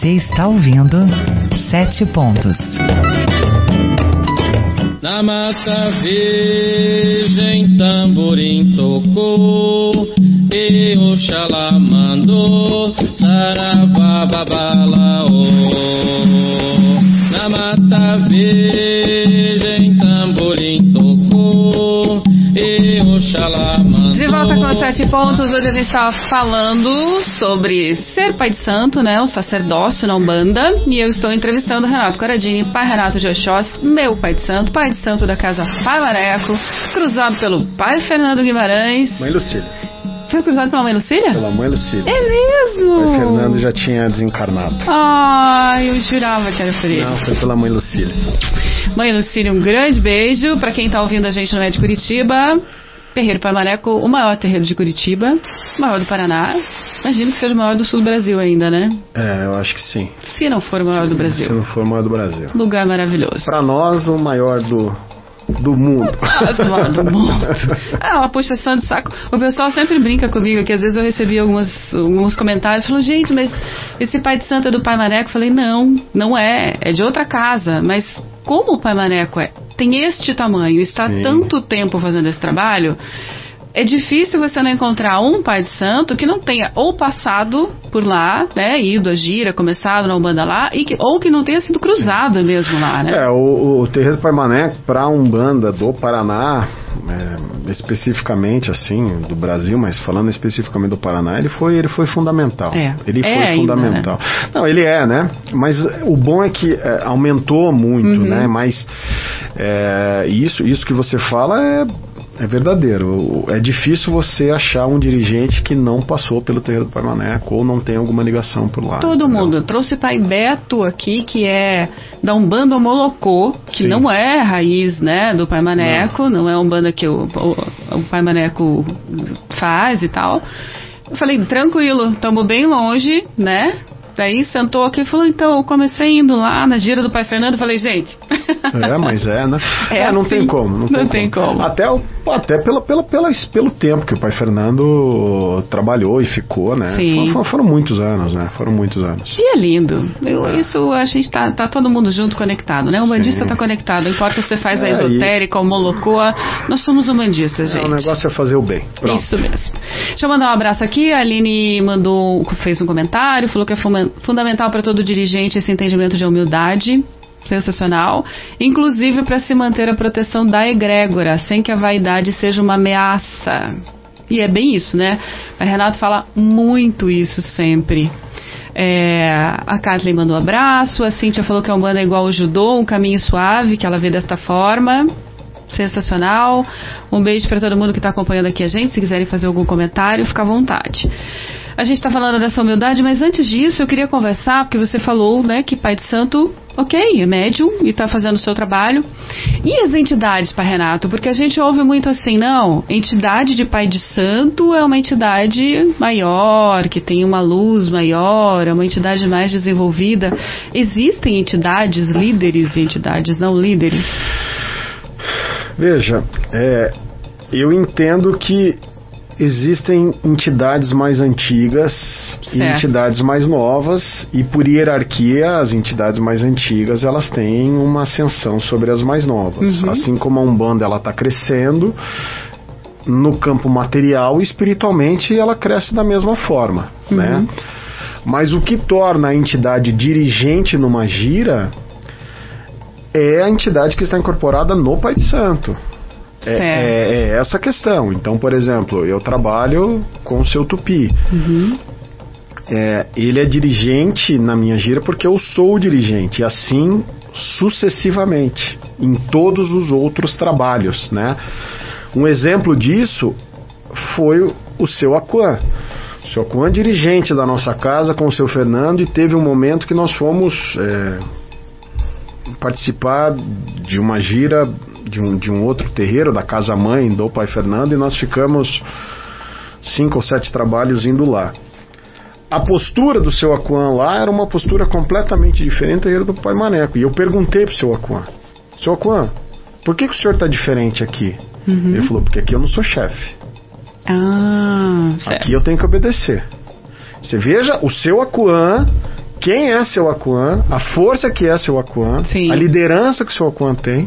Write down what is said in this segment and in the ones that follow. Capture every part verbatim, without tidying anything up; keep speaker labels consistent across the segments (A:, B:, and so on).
A: Você está ouvindo Sete Pontos.
B: Na mata virgem tamborim tocou, e Oxalá mandou, saravá babalaô. Na mata virgem tamborim tocou, e Oxalá mandou.
C: De volta com Sete Pontos, hoje a gente estava falando sobre ser pai de santo, né, o sacerdócio na Umbanda, e eu estou entrevistando o Renato Corradini, pai Renato de Oxóssi, meu pai de santo, pai de santo da casa Pai Maneco, cruzado pelo pai Fernando Guimarães.
D: Mãe Lucília.
C: Foi cruzado pela mãe Lucília?
D: Pela mãe Lucília.
C: É mesmo?
D: O pai Fernando já tinha desencarnado.
C: Ai, eu jurava que era por ele.
D: Não, foi pela mãe Lucília.
C: Mãe Lucília, um grande beijo pra quem tá ouvindo a gente não é de Curitiba. Terreiro Pai Maneco, o maior terreiro de Curitiba, o maior do Paraná. Imagino que seja o maior do sul do Brasil ainda, né?
D: É, eu acho que sim.
C: Se não for o maior
D: se,
C: do Brasil.
D: Se não for o maior do Brasil.
C: Lugar maravilhoso.
D: Pra nós, o maior do, do mundo.
C: Nossa, maior do mundo. Ah, uma puxação de saco. O pessoal sempre brinca comigo, que às vezes eu recebi algumas, alguns comentários, falando, gente, mas esse pai de santo é do Pai Maneco? Eu falei, não, não é, é de outra casa, mas como o Pai Maneco é, tem este tamanho, está
D: Sim.
C: tanto tempo fazendo esse trabalho, é difícil você não encontrar um pai de santo que não tenha ou passado por lá, né, ido a gira, começado na Umbanda lá, e que, ou que não tenha sido cruzado mesmo lá, né?
D: É, o, o terreiro do Pai Maneco, pra Umbanda do Paraná, é, especificamente assim, do Brasil, mas falando especificamente do Paraná, ele foi, ele foi fundamental.
C: É.
D: Ele
C: É
D: foi
C: ainda,
D: fundamental. Né? Não, ele é, né? Mas o bom é que é, aumentou muito,
C: uhum.
D: né? Mas é, isso, isso que você fala é É verdadeiro. É difícil você achar um dirigente que não passou pelo terreiro do Pai Maneco ou não tem alguma ligação por lá.
C: Todo
D: entendeu?
C: mundo. Eu trouxe o Pai Beto aqui, que é da Umbanda Molocô, que
D: Sim.
C: não é raiz, né, do Pai Maneco, não, não é a Umbanda que o, o, o Pai Maneco faz e tal. Eu falei, tranquilo, estamos bem longe, né? Daí sentou aqui e falou, então, eu comecei indo lá na gira do Pai Fernando, falei, gente...
D: É, mas é, né?
C: É,
D: é, não
C: assim,
D: tem como. Não tem,
C: não tem
D: como.
C: como.
D: Até, o, até pela, pela, pela, pelo tempo que o Pai Fernando trabalhou e ficou, né?
C: Sim.
D: For, foram muitos anos, né? Foram muitos anos.
C: E é lindo. Eu, é. Isso, a gente tá, tá todo mundo junto, conectado, né? O bandista tá conectado. Não importa se você faz é, a esotérica ou molocoa, nós somos umbandistas, gente.
D: É, o negócio é fazer o bem. Pronto.
C: Isso mesmo. Deixa eu mandar um abraço aqui. A Aline mandou, fez um comentário, falou que é fundamental para todo dirigente esse entendimento de humildade. Sensacional. Inclusive para se manter a proteção da egrégora, sem que a vaidade seja uma ameaça. E é bem isso, né? A Renato fala muito isso sempre. É, a Kathleen mandou um abraço. A Cíntia falou que a Umbanda é igual ao judô, um caminho suave, que ela vê desta forma. Sensacional. Um beijo para todo mundo que está acompanhando aqui a gente. Se quiserem fazer algum comentário, fica à vontade. A gente está falando dessa humildade, mas antes disso eu queria conversar, porque você falou, né, que pai de santo, ok, é médium e está fazendo o seu trabalho. E as entidades, Pai Renato? Porque a gente ouve muito assim, não, entidade de pai de santo é uma entidade maior, que tem uma luz maior, é uma entidade mais desenvolvida. Existem entidades líderes e entidades não líderes?
D: Veja, é, eu entendo que existem entidades mais antigas certo. E entidades mais novas, e por hierarquia as entidades mais antigas elas têm uma ascensão sobre as mais novas. Uhum. Assim como a Umbanda ela está crescendo no campo material, espiritualmente ela cresce da mesma forma, uhum. né? Mas o que torna a entidade dirigente numa gira é a entidade que está incorporada no Pai de Santo. É, é, é essa a questão. Então, por exemplo, eu trabalho com o seu Tupi. Uhum. É, ele é dirigente na minha gira porque eu sou o dirigente. E assim sucessivamente em todos os outros trabalhos, né? Um exemplo disso foi o seu Aquan. O seu Aquan é dirigente da nossa casa com o seu Fernando, e teve um momento que nós fomos é, participar de uma gira de um, de um outro terreiro da casa mãe do Pai Fernando, e nós ficamos cinco ou sete trabalhos indo lá. A postura do seu Aquan lá era uma postura completamente diferente do terreiro do Pai Maneco, e eu perguntei pro seu Aquan, seu Aquan, por que, que o senhor está diferente aqui? Uhum. Ele falou, porque aqui eu não sou chefe.
C: Ah, certo.
D: Aqui eu tenho que obedecer. Você veja, o seu Aquan quem é seu Acuã, a força que é seu Acuã,
C: Sim.
D: a liderança que seu Acuã tem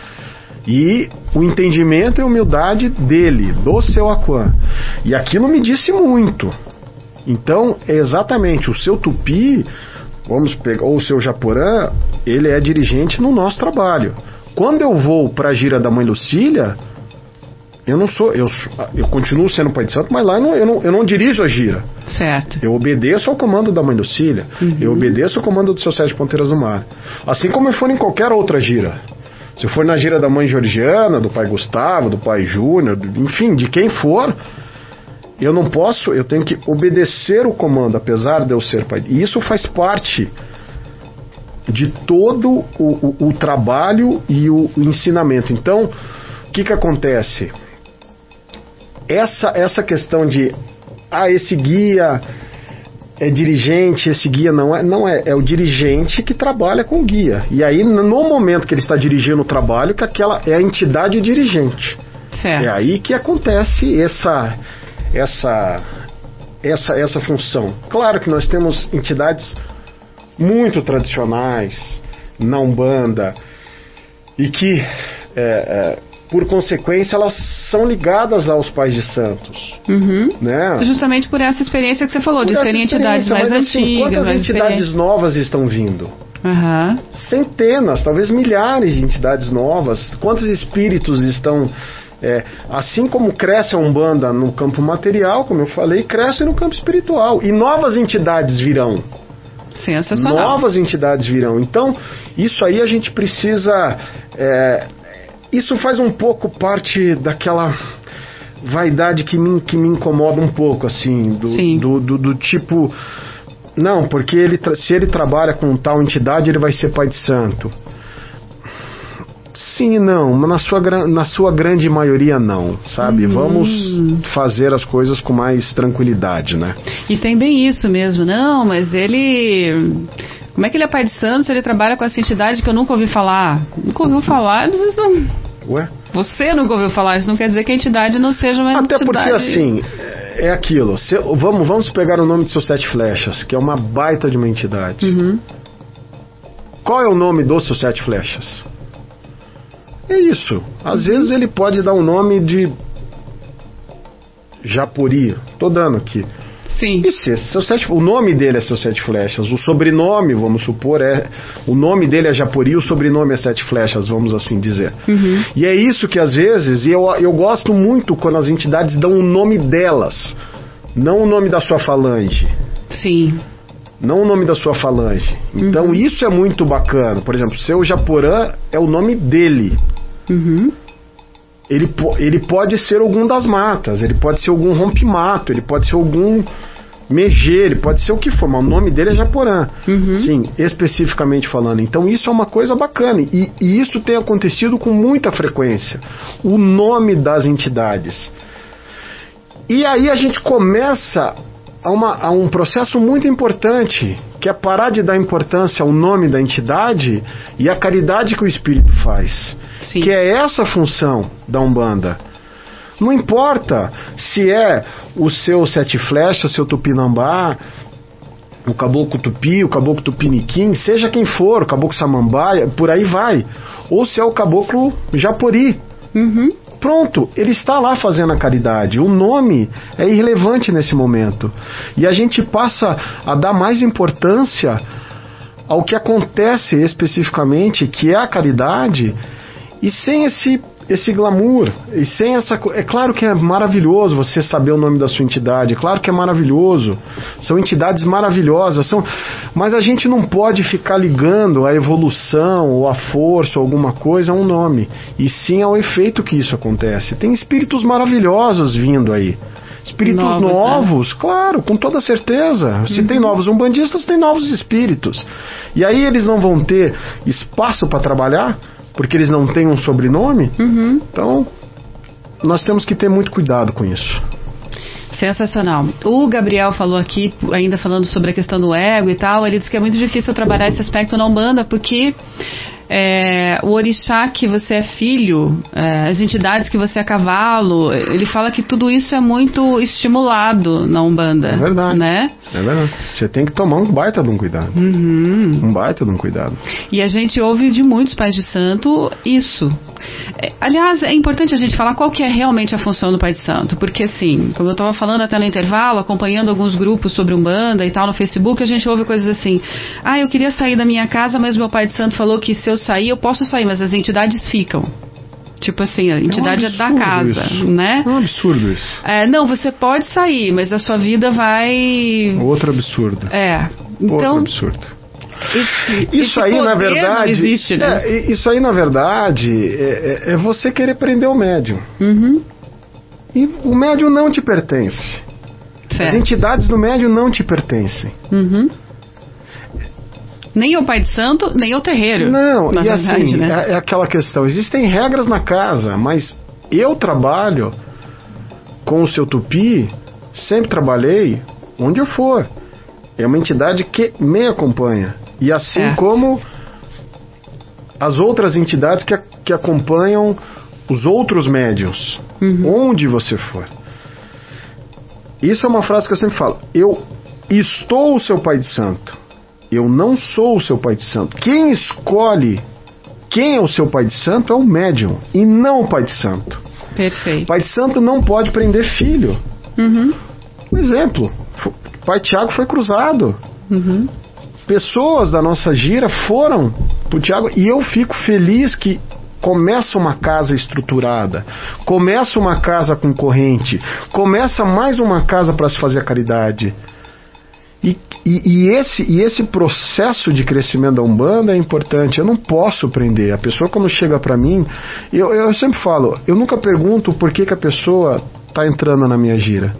D: e o entendimento e humildade dele, do seu Acuã. E aquilo me disse muito. Então, é exatamente, o seu Tupi, vamos pegar, ou o seu Japorã, ele é dirigente no nosso trabalho. Quando eu vou para a gira da Mãe Lucília, eu não sou, eu, eu continuo sendo pai de santo, mas lá eu não, eu não, eu não dirijo a gira.
C: Certo.
D: Eu obedeço ao comando da Mãe Lucília, uhum. eu obedeço ao comando do seu Sete Ponteiras do Mar. Assim como eu for em qualquer outra gira. Se eu for na gira da Mãe Georgiana, do pai Gustavo, do pai Júnior, enfim, de quem for, eu não posso, eu tenho que obedecer o comando, apesar de eu ser pai. E isso faz parte de todo o, o, o trabalho e o, o ensinamento. Então, o que que acontece? Essa, essa questão de, ah, esse guia é dirigente, esse guia não é, não é, é o dirigente que trabalha com o guia. E aí, no momento que ele está dirigindo o trabalho, que aquela é a entidade dirigente.
C: Certo.
D: É aí que acontece essa, essa, essa, essa função. Claro que nós temos entidades muito tradicionais na Umbanda e que, é, é, por consequência, elas são ligadas aos pais de santos.
C: Uhum.
D: Né?
C: Justamente por essa experiência que você falou, por de serem entidades mais
D: mas, assim,
C: antigas.
D: Quantas
C: mais
D: entidades novas estão vindo?
C: Uhum.
D: Centenas, talvez milhares de entidades novas. Quantos espíritos estão... É, assim como cresce a Umbanda no campo material, como eu falei, cresce no campo espiritual. E novas entidades virão.
C: Sensacional.
D: Novas entidades virão. Então, isso aí a gente precisa... É, isso faz um pouco parte daquela vaidade que me, que me incomoda um pouco, assim, do, do, do, do tipo... Não, porque ele, se ele trabalha com tal entidade, ele vai ser pai de santo. Sim e não, mas na sua, na sua grande maioria não, sabe? Hum. Vamos fazer as coisas com mais tranquilidade, né?
C: E tem bem isso mesmo, não, mas ele... Como é que ele é pai de santo se ele trabalha com essa entidade que eu nunca ouvi falar? Nunca ouviu falar, vocês não...
D: Ué?
C: Você nunca ouviu falar, isso não quer dizer que a entidade não seja uma
D: Até
C: entidade...
D: porque, assim, é aquilo, se, vamos, vamos pegar o nome de seus Sete Flechas, que é uma baita de uma entidade.
C: Uhum.
D: Qual é o nome dos seus Sete Flechas? É isso. Às uhum. vezes ele pode dar o um nome de Japori. Tô dando aqui.
C: Sim.
D: E se, seu sete, o nome dele é Seus Sete Flechas. O sobrenome, vamos supor, é... O nome dele é Japori, o sobrenome é Sete Flechas, vamos assim dizer.
C: Uhum.
D: E é isso que às vezes... E eu, eu gosto muito quando as entidades dão o nome delas. Não o nome da sua falange.
C: Sim.
D: Não o nome da sua falange. Então uhum. isso é muito bacana. Por exemplo, seu Japorã é o nome dele.
C: Uhum.
D: Ele, ele pode ser algum das matas, ele pode ser algum rompimato, ele pode ser algum megê, ele pode ser o que for, mas o nome dele é Japorã.
C: Uhum.
D: Sim, especificamente falando. Então isso é uma coisa bacana. E, e isso tem acontecido com muita frequência. O nome das entidades. E aí a gente começa... Há, uma, há um processo muito importante, que é parar de dar importância ao nome da entidade e à caridade que o espírito faz. Sim. Que é essa a função da Umbanda. Não importa se é o seu Sete Flechas, o seu Tupinambá, o Caboclo Tupi, o Caboclo Tupiniquim, seja quem for, o Caboclo Samambaia, por aí vai. Ou se é o Caboclo Japori.
C: Uhum.
D: Pronto, ele está lá fazendo a caridade. O nome é irrelevante nesse momento. E a gente passa a dar mais importância ao que acontece especificamente, que é a caridade, e sem esse, esse glamour, e sem essa... É claro que é maravilhoso você saber o nome da sua entidade, é claro que é maravilhoso, são entidades maravilhosas, são... mas a gente não pode ficar ligando a evolução, ou a força, ou alguma coisa a um nome, e sim ao efeito que isso acontece. Tem espíritos maravilhosos vindo aí. Espíritos novos, novos né? Claro, com toda certeza. Se uhum. tem novos umbandistas, tem novos espíritos. E aí eles não vão ter espaço para trabalhar, porque eles não têm um sobrenome.
C: Uhum.
D: Então, nós temos que ter muito cuidado com isso.
C: Sensacional. O Gabriel falou aqui, ainda falando sobre a questão do ego e tal, ele disse que é muito difícil trabalhar esse aspecto na Umbanda, porque É, o orixá que você é filho, é, as entidades que você é cavalo, ele fala que tudo isso é muito estimulado na Umbanda.
D: É verdade.
C: Né?
D: É verdade. Você tem que tomar um baita de um cuidado.
C: Uhum.
D: Um baita de um cuidado.
C: E a gente ouve de muitos pais de santo isso. É, aliás, é importante a gente falar qual que é realmente a função do pai de santo, porque assim, como eu estava falando até no intervalo, acompanhando alguns grupos sobre Umbanda e tal no Facebook, a gente ouve coisas assim: ah, eu queria sair da minha casa, mas meu pai de santo falou que se eu sair, eu posso sair, mas as entidades ficam. Tipo assim, a entidade é, um é da casa,
D: isso.
C: né?
D: É um absurdo isso.
C: É, não, você pode sair, mas a sua vida vai...
D: Outro absurdo.
C: É. Então,
D: outro absurdo.
C: Esse,
D: isso
C: esse
D: aí, na verdade...
C: existe, né?
D: É, isso aí, na verdade, é, é, é você querer prender o médium.
C: Uhum.
D: E o médium não te pertence.
C: Certo.
D: As entidades do médium não te pertencem.
C: Uhum. Nem o pai de santo, nem o terreiro.
D: Não,
C: na
D: e
C: verdade,
D: assim,
C: né?
D: é, é aquela questão. Existem regras na casa, mas eu trabalho com o seu tupi, sempre trabalhei onde eu for. É uma entidade que me acompanha. E assim
C: certo.
D: como as outras entidades que, que acompanham os outros médiuns, uhum. onde você for. Isso é uma frase que eu sempre falo. Eu estou o seu pai de santo. Eu não sou o seu pai de santo. Quem escolhe quem é o seu pai de santo é o médium e não o pai de santo.
C: Perfeito.
D: O pai de santo não pode prender filho.
C: Uhum.
D: Um exemplo, o pai Tiago foi cruzado.
C: Uhum.
D: Pessoas da nossa gira foram pro Tiago e eu fico feliz que começa uma casa estruturada, começa uma casa com corrente, começa mais uma casa para se fazer a caridade. E, e, e, esse, e esse processo de crescimento da Umbanda é importante. Eu não posso prender. A pessoa, quando chega pra mim, eu, eu sempre falo, eu nunca pergunto por que, que a pessoa tá entrando na minha gira.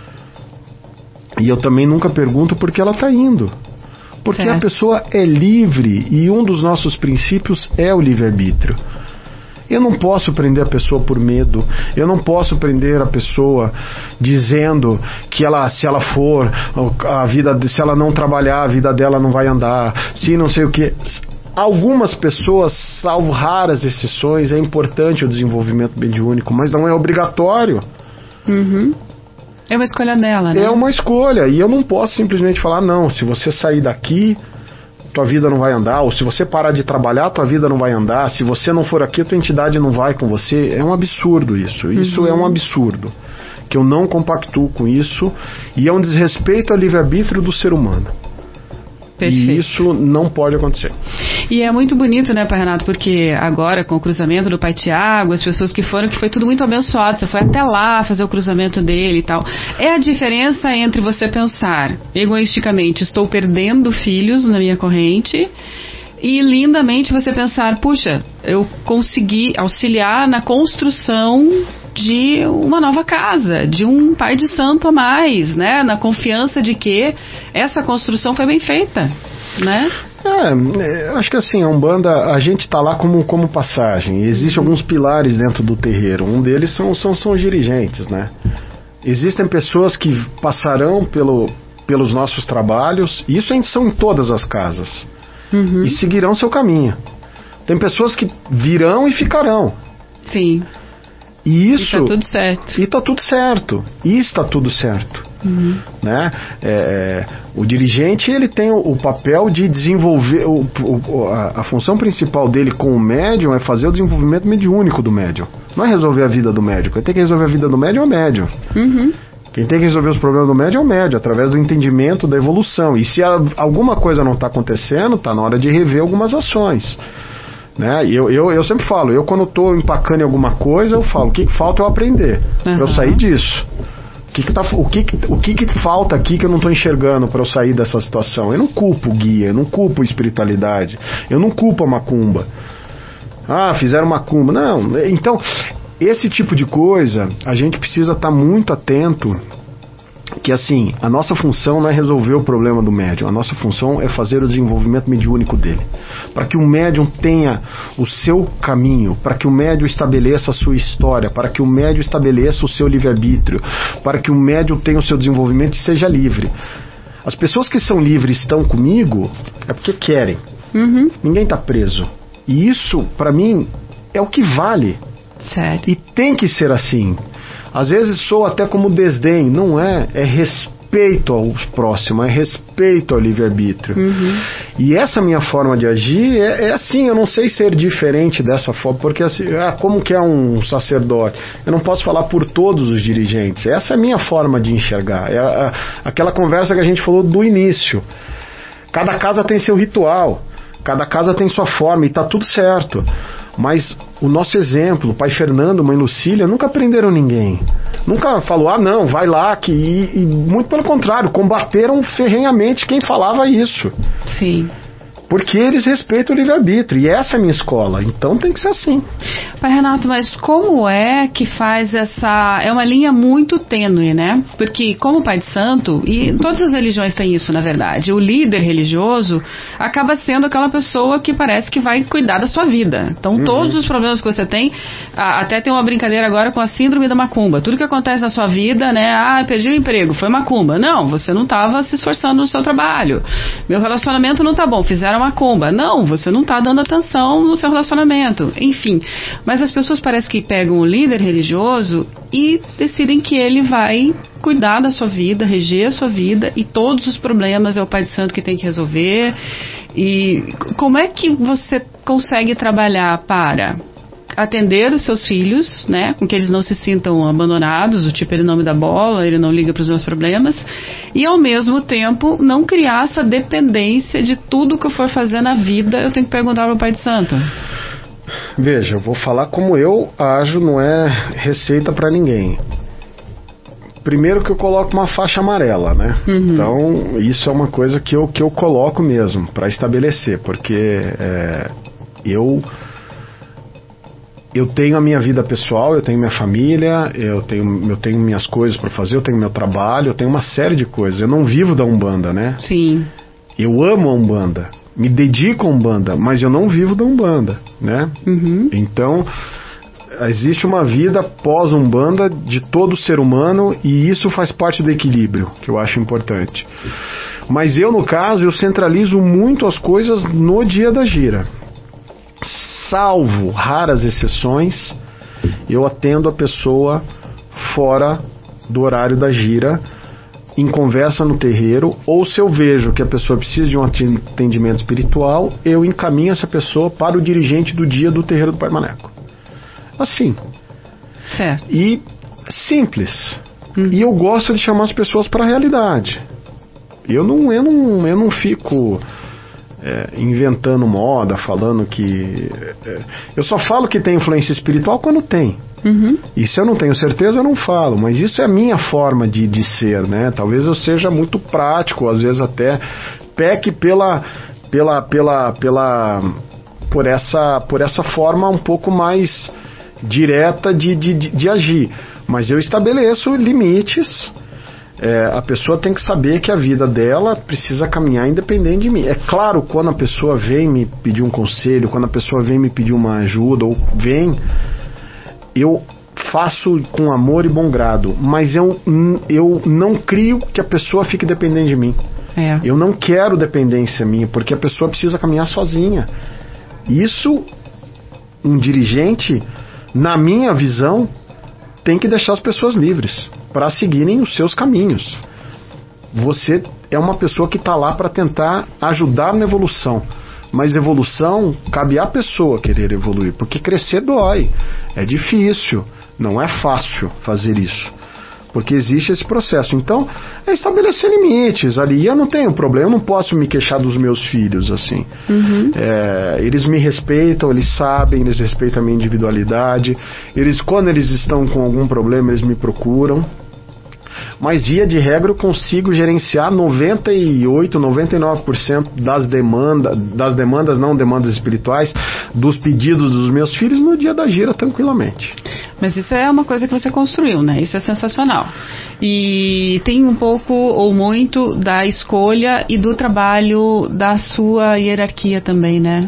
D: E eu também nunca pergunto por que ela tá indo. Porque certo. A pessoa é livre e um dos nossos princípios é o livre-arbítrio. Eu não posso prender a pessoa por medo. Eu não posso prender a pessoa dizendo que ela, se ela for, a vida, se ela não trabalhar, a vida dela não vai andar, se não sei o que. Algumas pessoas, salvo raras exceções, é importante o desenvolvimento mediúnico, mas não é obrigatório.
C: Uhum. É uma escolha dela, né?
D: É uma escolha, e eu não posso simplesmente falar, não, se você sair daqui, tua vida não vai andar, ou se você parar de trabalhar, tua vida não vai andar, se você não for aqui, tua entidade não vai com você. É um absurdo isso, isso uhum. é um absurdo, que eu não compactuo com isso, e é um desrespeito ao livre-arbítrio do ser humano. Perfeito. E isso não pode acontecer.
C: E é muito bonito, né, Pai Renato, porque agora com o cruzamento do Pai Tiago, as pessoas que foram, que foi tudo muito abençoado, você foi até lá fazer o cruzamento dele e tal. É a diferença entre você pensar egoisticamente, estou perdendo filhos na minha corrente, e lindamente você pensar, puxa, eu consegui auxiliar na construção de uma nova casa, de um pai de santo a mais, né? Na confiança de que essa construção foi bem feita, né?
D: É, acho que assim, a Umbanda, a gente está lá como, como passagem. Existem uhum. alguns pilares dentro do terreiro. Um deles são, são, são os dirigentes, né? Existem pessoas que passarão pelo, pelos nossos trabalhos, e isso são em todas as casas, uhum. e seguirão seu caminho. Tem pessoas que virão e ficarão.
C: Sim.
D: E isso,
C: e tá tudo certo.
D: E tá tudo certo. E está tudo certo. Uhum. Né? É, é, o dirigente, ele tem o, o papel de desenvolver o, o, a, a função principal dele com o médium é fazer o desenvolvimento mediúnico do médium. Não é resolver a vida do médium. Quem tem que resolver a vida do médium é o médium. Uhum. Quem tem que resolver os problemas do médium é o médium, através do entendimento da evolução. E se a, alguma coisa não está acontecendo, está na hora de rever algumas ações. Né? Eu, eu, eu sempre falo, eu quando estou empacando em alguma coisa, eu falo, o que, que falta eu aprender uhum. para eu sair disso? O, que, que, tá, o, que, que, o que, que falta aqui que eu não estou enxergando para eu sair dessa situação? Eu não culpo o guia, eu não culpo a espiritualidade, eu não culpo a macumba. Ah, fizeram macumba. Não, então, esse tipo de coisa, a gente precisa estar tá muito atento. Que assim, a nossa função não é resolver o problema do médium, a nossa função é fazer o desenvolvimento mediúnico dele, para que o médium tenha o seu caminho, para que o médium estabeleça a sua história, para que o médium estabeleça o seu livre-arbítrio, para que o médium tenha o seu desenvolvimento e seja livre. As pessoas que são livres estão comigo é porque querem. Uhum. Ninguém está preso. E isso, para mim, é o que vale.
C: Certo.
D: E tem que ser assim. Às vezes soa até como desdém. Não é, é respeito aos próximos, é respeito ao livre-arbítrio. Uhum. E essa minha forma de agir é, é assim, eu não sei ser diferente dessa forma, porque assim, ah, como que é um sacerdote? Eu não posso falar por todos os dirigentes. Essa é a minha forma de enxergar. É a, a, aquela conversa que a gente falou do início. Cada casa tem seu ritual, cada casa tem sua forma e tá tudo certo. Mas o nosso exemplo, o pai Fernando, mãe Lucília, nunca prenderam ninguém. Nunca falou, ah não, vai lá, que... E, e muito pelo contrário, combateram ferrenhamente quem falava isso.
C: Sim.
D: Porque eles respeitam o livre-arbítrio, e essa é a minha escola, então tem que ser assim.
C: Pai Renato, mas como é que faz essa... É uma linha muito tênue, né? Porque como pai de santo, e todas as religiões têm isso, na verdade, o líder religioso acaba sendo aquela pessoa que parece que vai cuidar da sua vida. Então, uhum. todos os problemas que você tem, até tem uma brincadeira agora com a síndrome da macumba. Tudo que acontece na sua vida, né? Ah, perdi o emprego, foi macumba. Não, você não estava se esforçando no seu trabalho. Meu relacionamento não tá bom, fizeram macumba. Não, você não está dando atenção no seu relacionamento. Enfim, mas as pessoas parecem que pegam o líder religioso e decidem que ele vai cuidar da sua vida, reger a sua vida, e todos os problemas é o pai de santo que tem que resolver. E como é que você consegue trabalhar para atender os seus filhos, né, com que eles não se sintam abandonados, o tipo, ele não me dá bola, ele não liga para os meus problemas, e ao mesmo tempo não criar essa dependência de tudo que eu for fazer na vida, eu tenho que perguntar para o pai de santo?
D: Veja, eu vou falar como eu ajo, não é receita para ninguém. Primeiro que eu coloco uma faixa amarela, né? Uhum. Então, isso é uma coisa que eu, que eu coloco mesmo, para estabelecer, porque é, eu... Eu tenho a minha vida pessoal, eu tenho minha família, eu tenho, eu tenho minhas coisas para fazer, eu tenho meu trabalho, eu tenho uma série de coisas. Eu não vivo da Umbanda, né?
C: Sim.
D: Eu amo a Umbanda, me dedico a Umbanda, mas eu não vivo da Umbanda, né? Uhum. Então, existe uma vida pós-Umbanda de todo ser humano, e isso faz parte do equilíbrio, que eu acho importante. Mas eu, no caso, eu centralizo muito as coisas no dia da gira. Salvo raras exceções, eu atendo a pessoa fora do horário da gira, em conversa no terreiro, ou se eu vejo que a pessoa precisa de um atendimento espiritual, eu encaminho essa pessoa para o dirigente do dia do terreiro do Pai Maneco. Assim.
C: Certo.
D: E simples.
C: Hum.
D: E eu gosto de chamar as pessoas para a realidade. Eu não, eu não, eu não fico... É, inventando moda, falando que... É, eu só falo que tem influência espiritual quando tem. Uhum. E se eu não tenho certeza, eu não falo. Mas isso é a minha forma de, de ser, né? Talvez eu seja muito prático, às vezes até peque pela... pela, pela, pela por, essa, por essa forma um pouco mais direta de, de, de, de agir. Mas eu estabeleço limites... É, a pessoa tem que saber que a vida dela precisa caminhar independente de mim. É claro, quando a pessoa vem me pedir um conselho, quando a pessoa vem me pedir uma ajuda, ou vem, eu faço com amor e bom grado, mas eu, eu não crio que a pessoa fique dependente de mim.
C: É.
D: Eu não quero dependência minha, porque a pessoa precisa caminhar sozinha. Isso, um dirigente, na minha visão, tem que deixar as pessoas livres para seguirem os seus caminhos. Você é uma pessoa que está lá para tentar ajudar na evolução, mas evolução cabe à pessoa querer evoluir, porque crescer dói, é difícil, não é fácil fazer isso, porque existe esse processo. Então é estabelecer limites ali. Eu não tenho problema, eu não posso me queixar dos meus filhos assim. Uhum. É, eles me respeitam, eles sabem, eles respeitam a minha individualidade. Eles, quando eles estão com algum problema, eles me procuram. Mas via de regra eu consigo gerenciar noventa e oito, noventa e nove por cento das demandas, das demandas não demandas espirituais, dos pedidos dos meus filhos no dia da gira tranquilamente.
C: Mas isso é uma coisa que você construiu, né? Isso é sensacional. E tem um pouco ou muito da escolha e do trabalho da sua hierarquia também, né?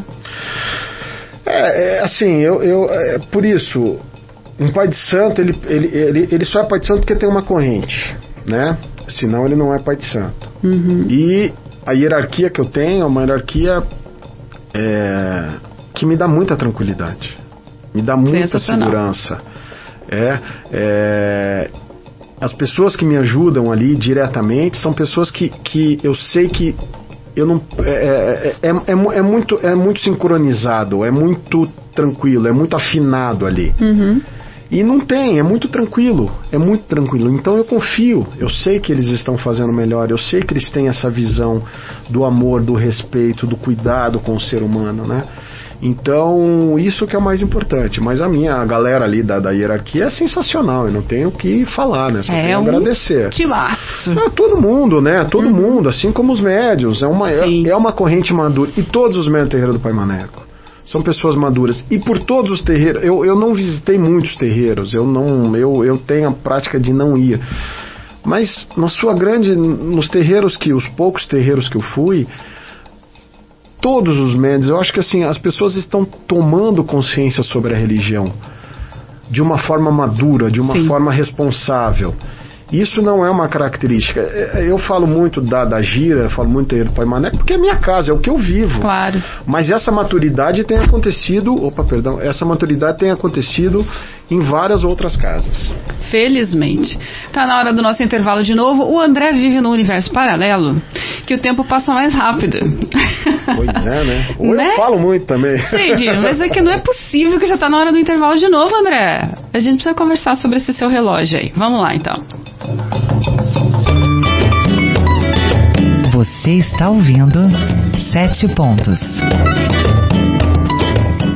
D: É, é assim, eu, eu é, por isso, um pai de santo, ele, ele, ele, ele só é pai de santo porque tem uma corrente, né? Senão ele não é pai de santo. Uhum. E a hierarquia que eu tenho é uma hierarquia é, que me dá muita tranquilidade, me dá muita segurança. É, é, as pessoas que me ajudam ali diretamente são pessoas que, que eu sei que eu não, é, é, é, é, é, muito, é muito sincronizado, é muito tranquilo, é muito afinado ali.
C: Uhum.
D: E não tem, é muito tranquilo, é muito tranquilo. Então eu confio, eu sei que eles estão fazendo melhor, eu sei que eles têm essa visão do amor, do respeito, do cuidado com o ser humano, né? Então, isso que é o mais importante. Mas a minha a galera ali da, da hierarquia é sensacional, eu não tenho o que falar, né? Só
C: é
D: tenho
C: um
D: agradecer.
C: Timaço.
D: É, todo mundo, né? Todo uhum. mundo, assim como os médios. É uma, é, é uma corrente madura. E todos os médios do terreiro do Pai Maneco são pessoas maduras. E por todos os terreiros, eu, eu não visitei muitos terreiros, eu, não, eu, eu tenho a prática de não ir. Mas na sua grande, nos terreiros que, os poucos terreiros que eu fui, todos os médios, eu acho que assim, as pessoas estão tomando consciência sobre a religião de uma forma madura, de uma Sim. forma responsável. Isso não é uma característica. Eu falo muito da, da gira, eu falo muito do Pai Maneco, porque é minha casa, é o que eu vivo.
C: Claro.
D: Mas essa maturidade tem acontecido, opa, perdão, essa maturidade tem acontecido em várias outras casas.
C: Felizmente. Tá na hora do nosso intervalo de novo. O André vive num universo paralelo que o tempo passa mais rápido.
D: Pois é, né? Ou
C: né?
D: eu falo muito também.
C: Entendi, mas é que não é possível que já tá na hora do intervalo de novo, André. A gente precisa conversar sobre esse seu relógio aí. Vamos lá, então.
A: Você está ouvindo Sete Pontos.